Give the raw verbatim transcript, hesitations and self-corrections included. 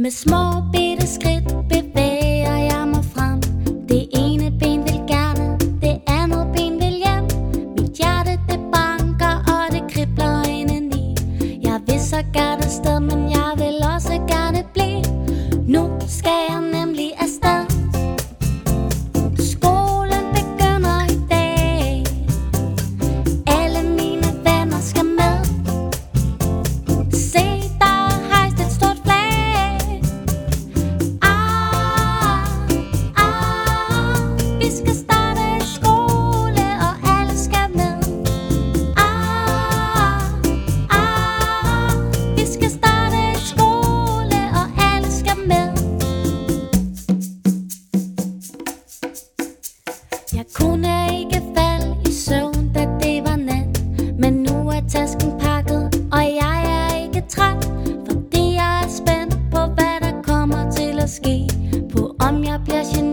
Med små bitte skridt bevæger jeg mig frem. Det ene ben vil gerne, det andet ben vil hjem. Mit hjerte det banker, og det kribler indeni. Jeg vil så gerne afsted, men jeg vil også gerne blive. Nu skal jeg nemlig afsted. Skolen begynder i dag. Alle mine venner skal med. Se, der er hejst et stort flag. Ah, ah, vi skal starte i skole, og alle skal med. Ah, ah, vi skal starte i skole, og alle skal med. Jeg kunne ikke falde i søvn, da det var nat. Men nu er tasken pakket, og jeg er ikke træt. Fordi jeg er spændt på, hvad der kommer til at ske. På om jeg bliver generet.